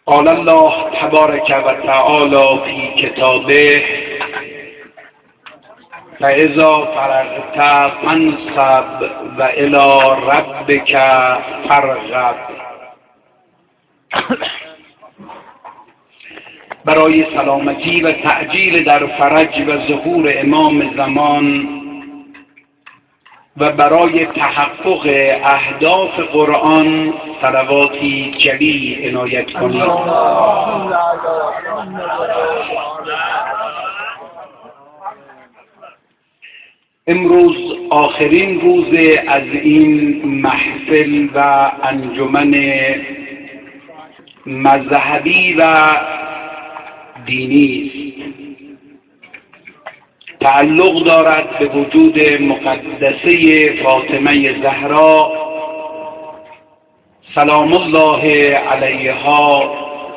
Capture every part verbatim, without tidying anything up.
قال الله تبارک و تعالی فی کتابه فاذا فرغت فانصب و الی ربک فارغب. برای سلامتی و تعجیل در فرج و ظهور امام زمان و برای تحقق اهداف قرآن صلواتی جلی عنایت کنید. امروز آخرین روز از این محفل و انجمن مذهبی و دینی است. تعلق دارد به وجود مقدسه فاطمه زهرا سلام الله علیها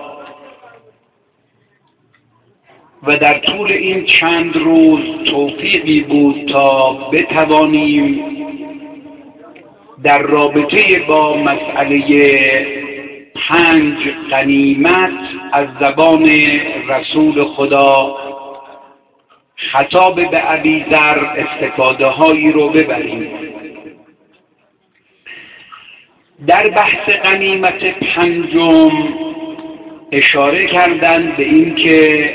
و در طول این چند روز توفیقی بود تا بتوانیم در رابطه با مسئله پنج غنیمت از زبان رسول خدا خطاب به ابیذر استفاده هایی رو ببریم. در بحث غنیمت پنجم اشاره کردند به این که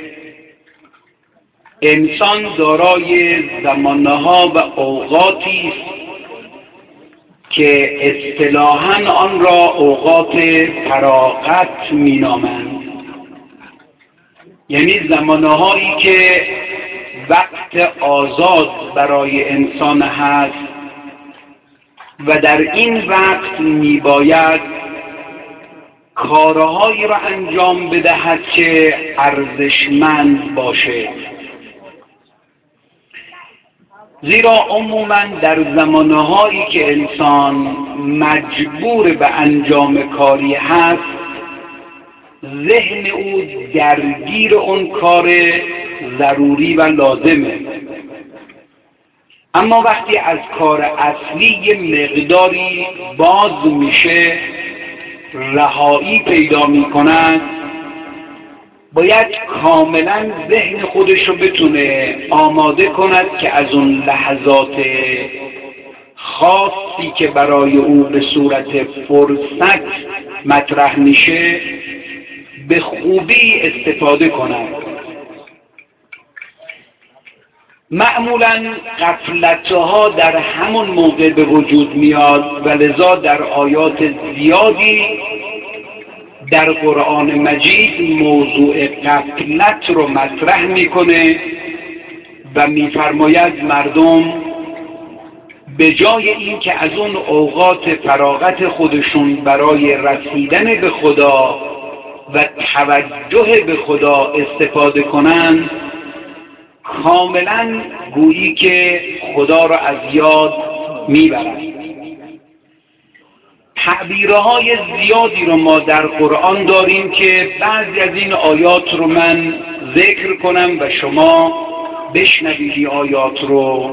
انسان دارای زمانها و اوقاتی است که اصطلاحاً آن را اوقات فراغت مینامند، یعنی زمانهایی که وقت آزاد برای انسان هست و در این وقت میباید کارهایی را انجام بدهد که ارزشمند باشه. زیرا عموماً در زمانهایی که انسان مجبور به انجام کاری هست ذهن او درگیر اون کار ضروری و لازمه، اما وقتی از کار اصلی یه مقداری باز میشه، رهایی پیدا میکند، باید کاملا ذهن خودش رو بتونه آماده کند که از اون لحظات خاصی که برای او به صورت فرصت مطرح میشه به خوبی استفاده کند. معمولاً غفلت‌ها در همون موقع به وجود میاد و لذا در آیات زیادی در قرآن مجید موضوع غفلت رو مطرح میکنه و میفرماید مردم به جای این که از اون اوقات فراغت خودشون برای رسیدن به خدا و توجه به خدا استفاده کنند، کاملا گویی که خدا را از یاد میبرند. تعبیرهای زیادی رو ما در قرآن داریم که بعضی از این آیات رو من ذکر کنم و شما بشنوید این آیات رو.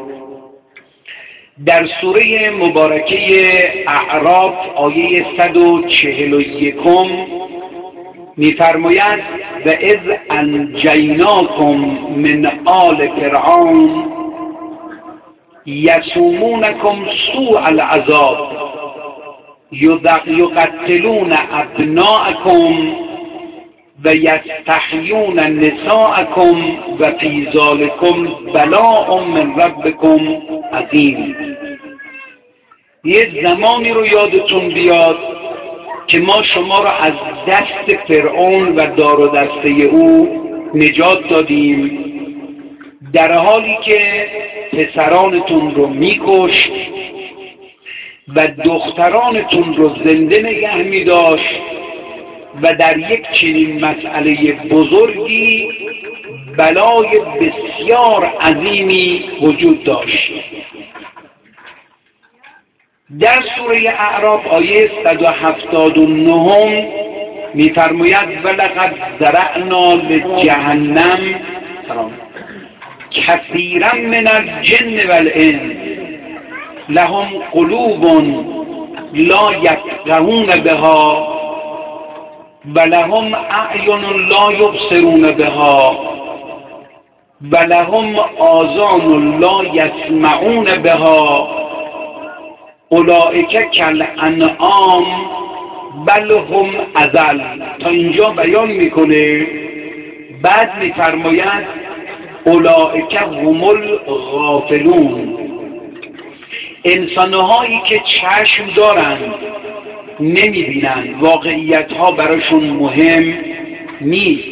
در سوره مبارکه اعراف آیه صد و چهل و یکم می‌فرماید و اذ انجیناکم من آل فرعون یسومونکم سوء العذاب یقتلون ابناءکم و یستحیون نساءکم و فی ذالکم بلاء من ربکم عظیم. یه زمانی رو یادتون بیاد که ما شما را از دست فرعون و دار و دسته او نجات دادیم، در حالی که پسرانتون رو میکشت و دخترانتون رو زنده نگه می‌داشت و در یک چنین مسئله بزرگی بلای بسیار عظیمی وجود داشت. در سوره اعراف آیه صد و هفتاد و نه می‌فرماید ولقد ذرأنا لجهنم کثیرا من الجن والانس لهم قلوب لا یفقهون بها ولهم اعین لا یبصرون بها ولهم آذان لا یسمعون بها اولئک کالانعام بل هم اضل. تا اینجا بیان میکنه، بعد میفرماید اولئک هم الغافلون، انسانهایی که چشم دارند نمیبینند، واقعیت ها براشون مهم نیست،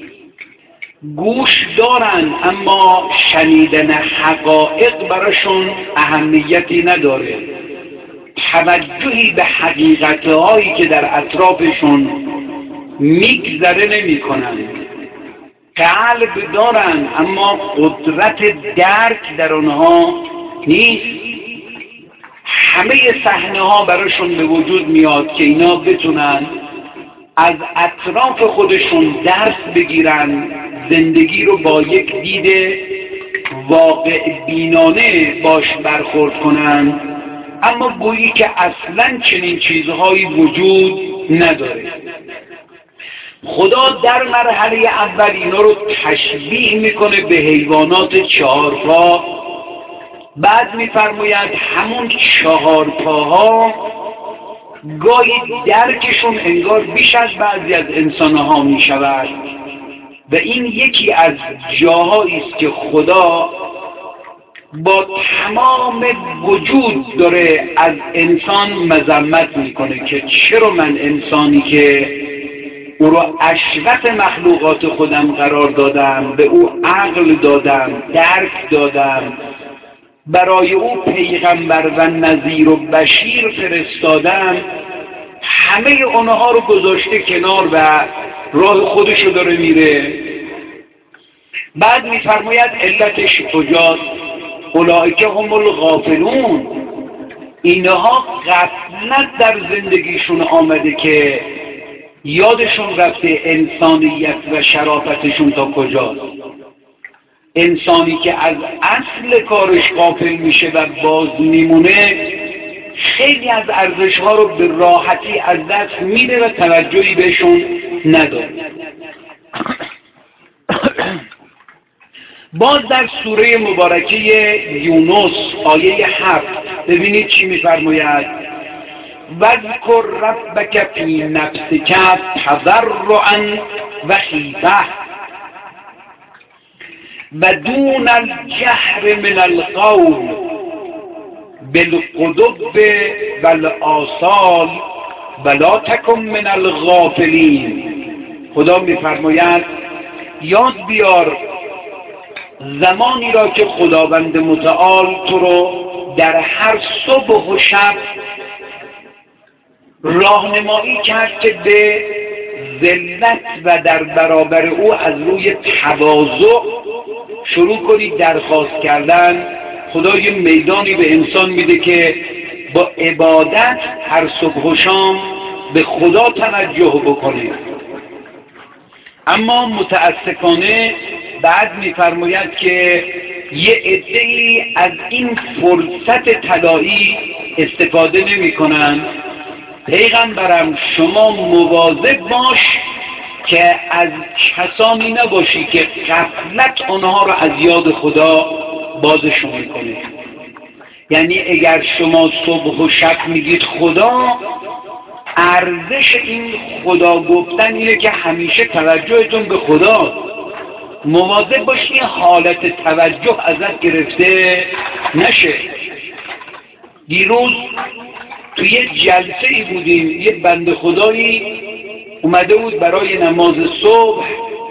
گوش دارند اما شنیدن حقایق براشون اهمیتی نداره، توجهی به حقیقت هایی که در اطرافشون میگذره نمی کنند، قلب دارند اما قدرت درک در آنها نیست. همه صحنه ها براشون به وجود میاد که اینا بتونن از اطراف خودشون درس بگیرن، زندگی رو با یک دید واقع بینانه باش برخورد کنن، اما گویی که اصلا چنین چیزهایی وجود نداره. خدا در مرحله اول اینا رو تشبیه میکنه به حیوانات چهارپا، بعد میفرماید همون چهارپاها گاهی درکشون انگار بیش از بعضی از انسانها میشود و این یکی از جاهایی است که خدا با تمام وجود داره از انسان مذمت میکنه که چرا من انسانی که او را اشرف مخلوقات خودم قرار دادم، به او عقل دادم، درک دادم، برای او پیغمبر و نذیر و بشیر فرستادم، همه اونها رو گذاشته کنار و راه خودشو داره میره. بعد میفرماید علتش کجاست؟ اولئک هم الغافلون، اینها غفلت در زندگیشون آمده که یادشون رفته انسانیت و شرافتشون تا کجاست. انسانی که از اصل کارش غافل میشه و باز میمونه خیلی از ارزش‌ها رو به راحتی از دست میده و توجهی بهشون نداره. باز در سوره مبارکه یونس آیه هفت ببینید چی میفرماید: وذکر ربک فی نفسک تضرعا و خیفه و دون الجهر من القول بالغدو والآصال ولا تکن من الغافلین. خدا میفرماید یاد بیار زمانی را که خداوند متعال تو رو در هر صبح و شب راهنمایی کرد که به ذلت و در برابر او از روی تواضع شروع کنی درخواست کردن. خدا یه میدانی به انسان میده که با عبادت هر صبح و شام به خدا توجه بکنه، اما متاسفانه بعد میفرماید که یه عده‌ای از این فرصت طلایی استفاده نمی کنن. پیغمبرم شما مواظب باش که از کسانی نباشی که غفلت آنها را از یاد خدا بازشون میکنه. یعنی اگر شما صبح و شب میگید خدا، ارزش این خدا گفتن اینه که همیشه توجهتون به خدا، مواظب باشی حالت توجه ازت گرفته نشه. دیروز توی یه جلسه ای بودیم، یه بنده خدایی اومده بود برای نماز صبح،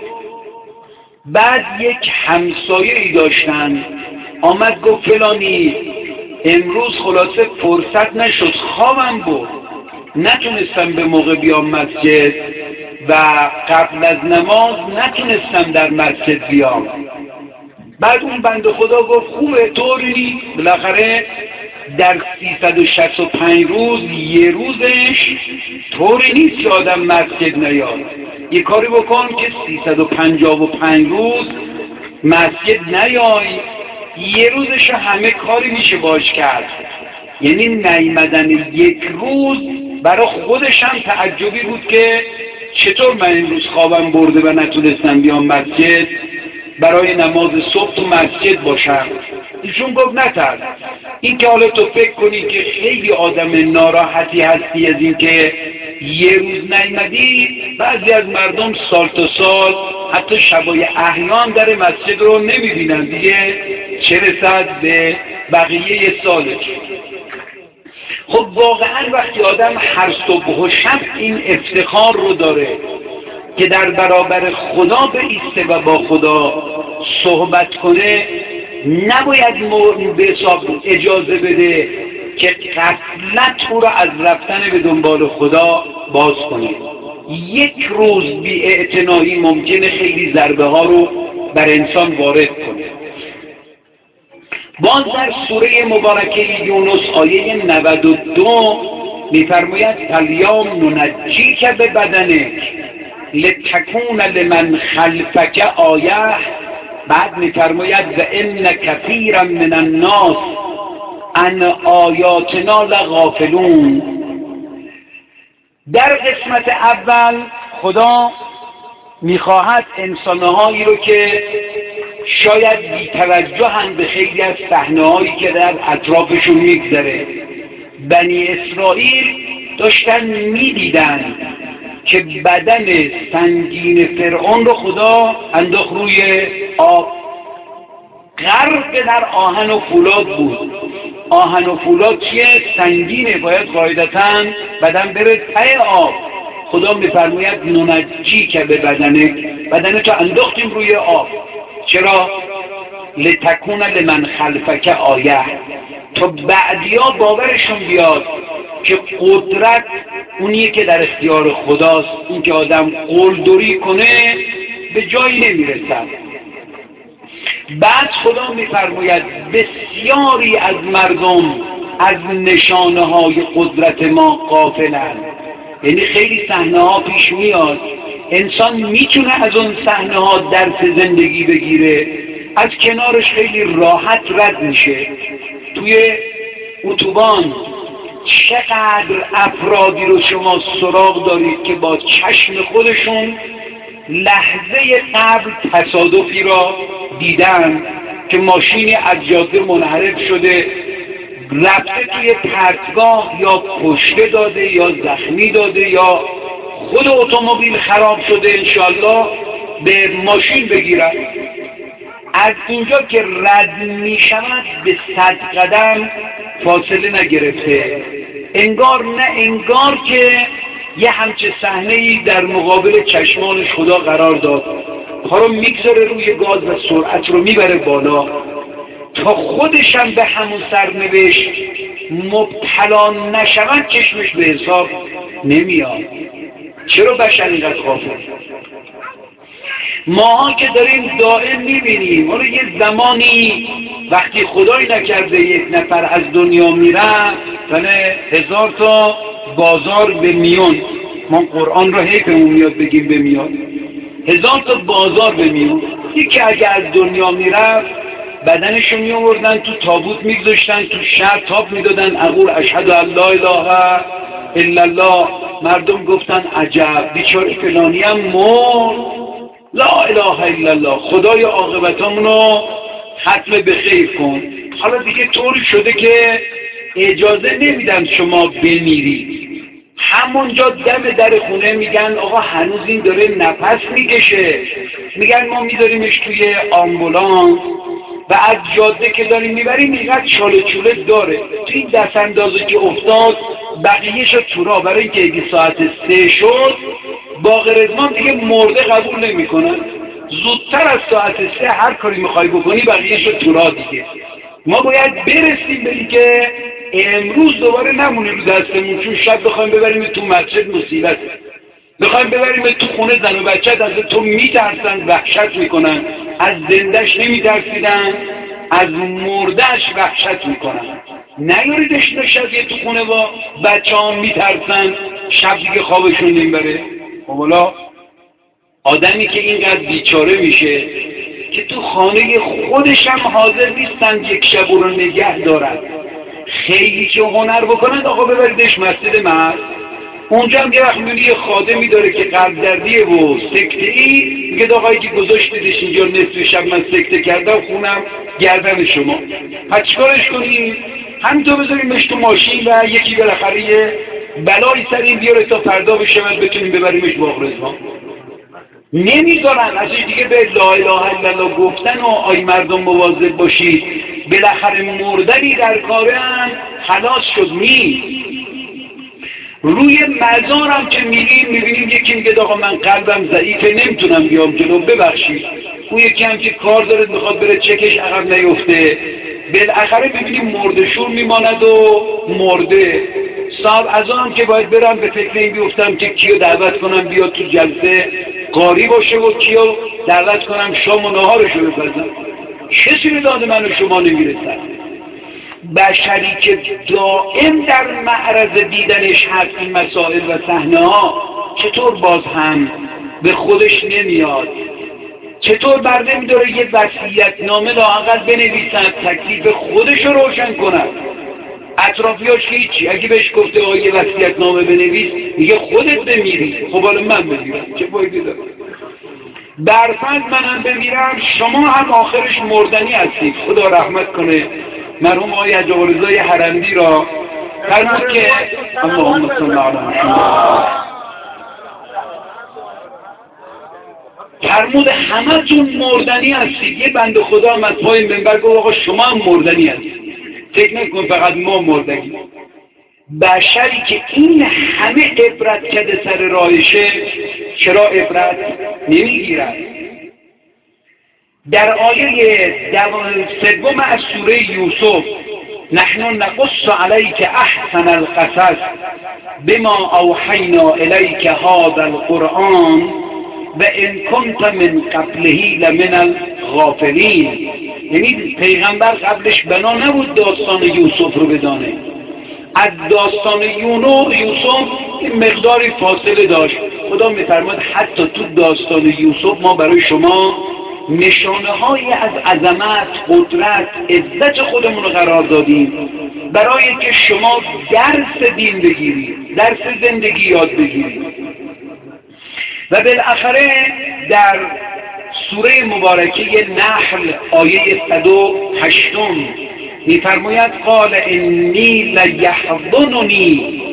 بعد یک همسایه ای داشتن آمد گفت فلانی امروز خلاصه فرصت نشد، خوابم بود، نتونستم به موقع بیام مسجد و قبل از نماز نتونستم در مسجد بیام. بعد اون بنده خدا گفت خوبه، طوری نیست، بالاخره در سیصد و شصت و پنج روز یه روزش طوری نیست که آدم مسجد نیاد. یه کاری بکن که سیصد و پنجاه و پنج روز مسجد نیای، یه روزش همه کاری میشه باش کرد. یعنی نیامدن یک روز برای خودش هم تعجبی بود که چطور من امروز خوابم برده و نتونستم بیام مسجد برای نماز صبح تو مسجد باشم؟ ایشون گفت نترس، این که حالا تو فکر کنی که خیلی آدم ناراحتی هستی از این که یه روز نیمدی، بعضی از مردم سال تا سال حتی شبای احیان در مسجد رو نمیبینن دیگه، چه رسد به بقیه سالش. خب واقعا وقتی آدم هر صبح و شب این افتخار رو داره که در برابر خدا بایسته و با خدا صحبت کنه، نباید به حساب اجازه بده که غفلت او را از رفتن به دنبال خدا باز کنه. یک روز بی اعتنایی ممکنه خیلی ضربه ها رو بر انسان وارد کنه. باز در سوره مبارکه یونس آیه نود و دو می‌فرماید فالیوم ننجیک ببدنک لتکون لمن خلفک آیه. بعد می‌فرماید و ان کثیرا من الناس عن آیاتنا لغافلون. در قسمت اول خدا می‌خواهد انسان‌هایی رو که شاید بی‌توجه‌اند به خیلی از صحنه‌هایی که در اطرافشون می‌گذره. بنی اسرائیل داشتن می‌دیدن که بدن سنگین فرعون رو خدا انداخت روی آب، غرق در آهن و فولاد بود. آهن و فولاد چیه؟ سنگینه، باید قاعدتاً بدن بره ته آب. خدا می‌فرماید ننجی که به بدنک، بدنت رو انداختیم روی آب. چرا؟ لتکون لمن خلفک آیه، تا بعدیا باورشون بیاد که قدرت اونیه که در اختیار خداست. این که آدم قلدری کنه به جایی نمیرسد. بعد خدا میفرماید بسیاری از مردم از نشانه های قدرت ما غافلند. یعنی خیلی صحنه ها پیش میاد، انسان میتونه از اون صحنه ها درس زندگی بگیره، از کنارش خیلی راحت رد میشه. توی اتوبان چقدر افرادی رو شما سراغ دارید که با چشم خودشون لحظه قبل تصادفی را دیدن که ماشینی از جاده منحرف شده، رفته توی پرتگاه، یا کشته داده یا زخمی داده یا خود اتومبیل خراب شده، انشالله به ماشین بگیرن. از اینجا که رد می شود به صد قدم فاصله نگرفته، انگار نه انگار که یه همچه صحنه‌ای در مقابل چشمانش خدا قرار داد. پا رو میگذاره روی گاز و سرعت رو میبره بالا تا خودشم به همون سرنوشت مبتلا نشود، چشمش به حساب نمیاد. چرا بشر اینقدر غافل؟ ماها که داریم دائم میبینیم، حالا یه زمانی وقتی خدای نکرده یک نفر از دنیا میره، بله هزار تا بازار به میون، ما قرآن رو حیفمون میاد بگیم به میون، هزار تا بازار به میون. یکی اگه از دنیا میرفت بدنشو میوردن تو تابوت میگذاشتن، تو شهر تاب میدادن، اقول اشهد ان لا اله الا الله. مردم گفتن عجب بیچاره فلانی هم مرد، لا اله الا الله، خدای عاقبتامونو ختم به خیر کن. حالا دیگه طوری شده که اجازه نمیدن شما بمیرید. همونجا دم در خونه میگن آقا هنوز این داره نفس میکشه، میگن ما میذاریمش توی آمبولانس و از جاده که داریم میبریم اینقدر چاله چوله داره، توی این دست اندازه که افتاد بقیه شد تورا. برای اینکه اگه ساعت سه شد باغ رزمان دیگه مرده قبول نمی کنن، زودتر از ساعت سه هر کاری میخوای بکنی بقیه شد تورا دیگه. ما باید برسیم به این که امروز دوباره نمونه رو دستمون، چون شب بخوایم ببریم تو مسجد مصیبت، بخوایم ببریم تو خونه زن و بچه از تو میترسن، وحشت میکنن. از زندش نمیترسیدن، از مردش وحشت میکنن. نیاریدش تا شب یه تو خونه با بچه ها میترسن، شب دیگه خوابشون نمیبره. حالا آدمی که اینقدر بیچاره میشه که تو خانه خودش هم حاضر نیستن یک شب رو نگه دارن، خیلی که هنر بکنند آقا ببریدش مسجد محل، اونجا هم یه وقت میبینی یه خادمی داره که قلب دردیه و سکته ای، میگه آقایی که گذاشتیدش اینجا نصف شب من سکته کردم خونم گردن شما، پس چیکارش کنیم؟ همینطور بذاریمش تو ماشین و یکی بالاخره یه بلایی سر این بیاره تا فردا بشه من بتونیم ببریمش باغ رضوان. نمیذارن ازش دیگه به لا اله الا الله گفتن و آی مردم مواظب باشید بالاخره مردنی در کارن خلاص شد. می روی مزارم که میریم میبینیم یکی میگه آقا من قلبم ضعیفه نمیتونم بیام جلو ببخشید، اون یکی هم که کار داره میخواد بره چکش عقب نیفته، بالاخره ببینیم مرده شور میماند و مرده. صاحب از آنم که باید برم به فکر این بیفتم که کیو دعوت کنم بیاد تو جلسه قاری باشه و کیو دعوت کنم شام و نهارشو بپزم. کسی رو داده من و شما نمیرسن. بشری که دائم در معرض دیدنش هست این مسائل و صحنه ها، چطور باز هم به خودش نمیاد؟ چطور برده میداره یه وصیت نامه لااقل بنویسد تکلیف خودش رو روشن کند؟ اطرافیاش که هیچی، اگه بهش گفته آقا یه وصیت نامه بنویس میگه خودت بمیری، خب حالا من بمیرم چه فایده داره؟ برفرض منم بمیرم شما هم آخرش مردنی هستید. خدا رحمت کنه مرحوم آقای حاج رضای حرندی را، فرمود که اللهم صل علی محمد، فرمود همتون مردنی هستید. یه بند خدا هم از پای منبر گفت آقا شما هم مردنی هستید، فکر نکن فقط ما مردنی. بشری که این همه عبرت کرده سر راهشه چرا عبرت نمیگیرد؟ در آیه سوم از سوره یوسف نحن نقص علیک احسن القصص بما اوحینا الیک هذا القرآن و ان کنت من قبله لمن الغافلین. یعنی پیغمبر قبلش بنا نبود داستان یوسف رو بدانه، از داستان یونو یوسف مقداری فاصله داشت. خدا میفرماد حتی تو داستان یوسف ما برای شما نشانه های از عظمت، قدرت، عزت خودمون رو قرار دادیم برای که شما درس دین بگیرید، درس زندگی یاد بگیرید. و بالاخره در سوره مبارکه نحل آیه صد و هشت میفرماید قال انی لیحزننی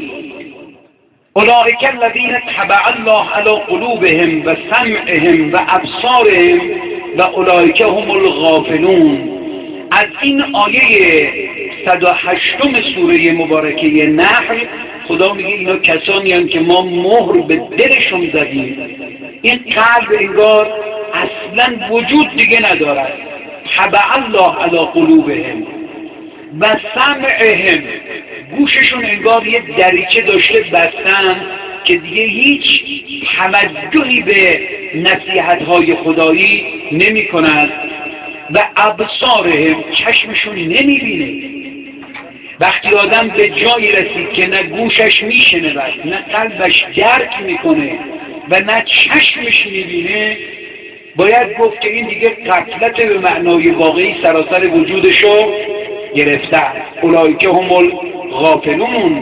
اولئک الذین طبع الله علی قلوبهم و سمعهم و ابصارهم و اولئک هم الغافلون. از این آیه صد و هشت سوره مبارکه نحل خدا میگه اینا کسانی هستند که ما مهر به دلشون زدیم، این قلب انگار اصلا وجود دیگه ندارد. طبع الله علی قلوبهم و سمعهم، گوششون انگار یه دریچه داشته بستن که دیگه هیچ توجهی به نصیحت‌های خدایی نمی کند. و ابصارهم، چشمشون نمی بینه. وقتی آدم به جایی رسید که نه گوشش می شنود، نه قلبش درک می کنه و نه چشمش می بینه، باید گفت که این دیگه غفلت به معنای واقعی سراسر وجودشو گرفته. اولئک هم الغافلون.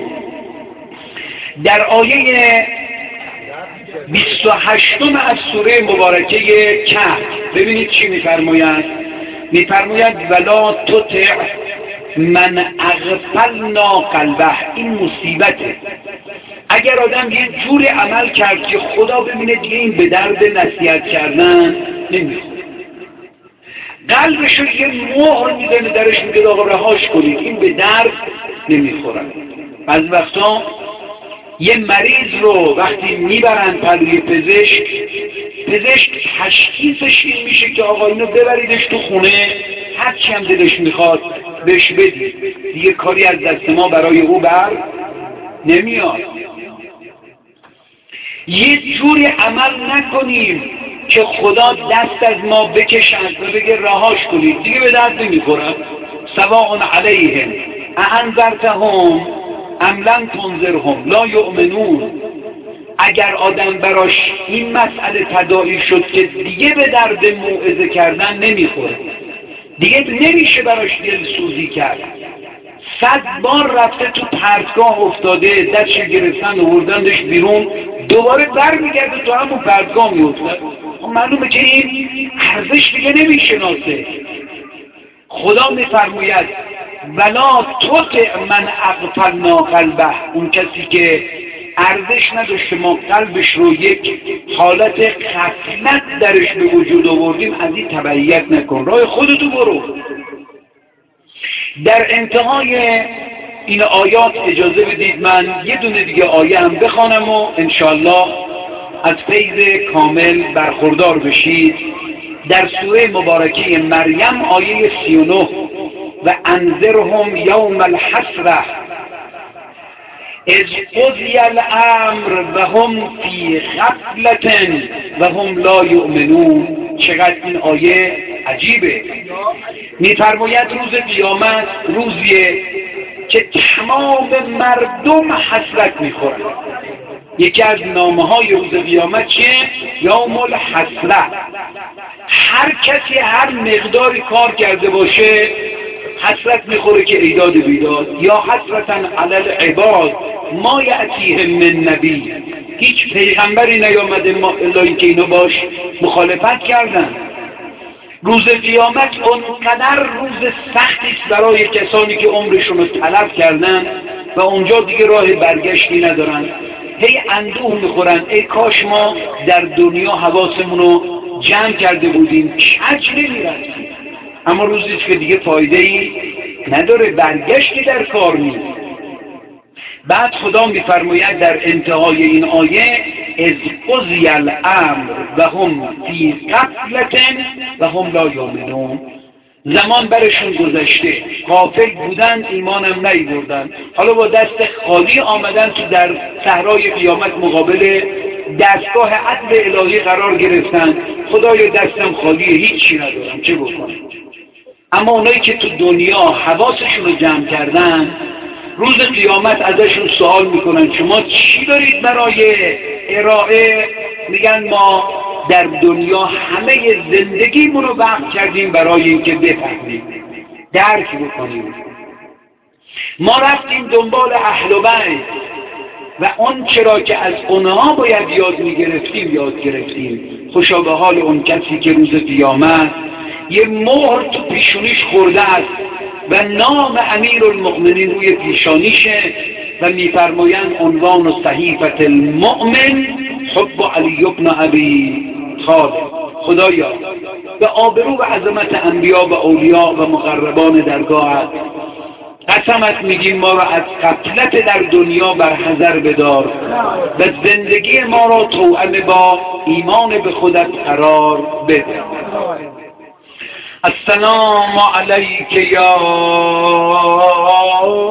در آیه بیست و هشت از سوره مبارکه کهف ببینید چی میفرماید. میفرماید ولا تطع من اغفلنا قلبه. این مصیبته. اگر آدم یه جوری عمل کرد که خدا ببینه دیگه این به درد نصیحت کردن نمیخوره، قلبش رو یه مهر میزنه درش، میگه آقا رهاش کنید این به درد نمیخوره. از وقتا یه مریض رو وقتی میبرن پلوی پزشک، پزشک تشخیصش این میشه که آقا اینو ببریدش تو خونه، هرچی هم دلش میخواد بهش بدید، دیگه کاری از دست ما برای او بر نمیاد. یه جوری عمل نکنیم که خدا دست از ما بکشند و بگه رهاش کنید، دیگه به درد نمیخورن. سواء علیهم اانذرتهم ام لم تنذرهم لا یؤمنون. اگر آدم براش این مسئله تداعی شد که دیگه به درد موعظه کردن نمیخوره، دیگه نمیشه براش دلسوزی کرد. صد بار رفته تو پرتگاه افتاده، دستش گرفتن آوردندش بیرون، دوباره برمیگرده تو همون پرتگاه میفته. معلومه که این ارزش دیگه نمیشناسه. خدا میفرماید ولا تطع من اغفلنا قلبه، اون کسی که ارزش نداشته ما قلبش رو یک حالت غفلت درش به وجود آوردیم، از این تبعیت نکن، راه خودتو برو. در انتهای این آیات اجازه بدید من یه دونه دیگه آیه هم بخوانم و انشالله از فیض کامل برخوردار بشید. در سوره مبارکه مریم آیه سی و نه و انذرهم یوم الحسره اذ قضی الامر و هم فی غفلة و هم لا یؤمنون. چقدر این آیه عجیبه. میفرماید روز قیامت روزیه که تمام مردم حسرت میخورن. یکی از نامه های روز قیامت چیه؟ یوم الحسره. هر کسی هر مقداری کار کرده باشه حسرت میخوره که ایداد بیداد. یا حسرتاً علی العباد ما یأتیهم من نبی، هیچ پیغمبری نیامده ما الا اینکه اینو باش مخالفت کردن. روز قیامت اونقدر روز سختی است برای کسانی که عمرشون رو تلف کردن و اونجا دیگه راه برگشتی ندارن. هی اندوه میخورن ای کاش ما در دنیا حواسمون رو جمع کرده بودیم، کج نمیرفتیم. اما روزی که دیگه فایده ای نداره، برگشتی در کار نیست. بعد خدا میفرماید در انتهای این آیه اذ قضی الامر و هم فی غفلة و هم لا یؤمنون. زمان برشون گذشته، غافل بودن، ایمانم نیاوردن، حالا با دست خالی آمدن تو در صحرای قیامت مقابل دستگاه عدل الهی قرار گرفتن. خدایا دستم خالیه، هیچی ندارم، چه بکنم؟ اما اونایی که تو دنیا حواسشون رو جمع کردن، روز قیامت ازشون سوال میکنن شما چی دارید برای ارائه؟ میگن ما در دنیا همه زندگیمون رو وقف کردیم برای اینکه بفهمیم، درک بکنیم. ما رفتیم دنبال اهل بیت و اون چرا که از اونها باید یاد میگرفتیم یاد گرفتیم. خوشا به حال اون کسی که روز قیامت یه مهر تو پیشونیش خورده است و نام امیر المؤمنین روی پیشانیشه و میفرمایند عنوان صحیفه المؤمن حب علی بن ابی طالب. خدایا به آبرو و عظمت انبیا و اولیاء و مقربان درگاهت قسمت میگیم ما را از غفلت در دنیا برحذر بدار و زندگی ما را توأم با ایمان به خودت قرار بده. السلام علیک یا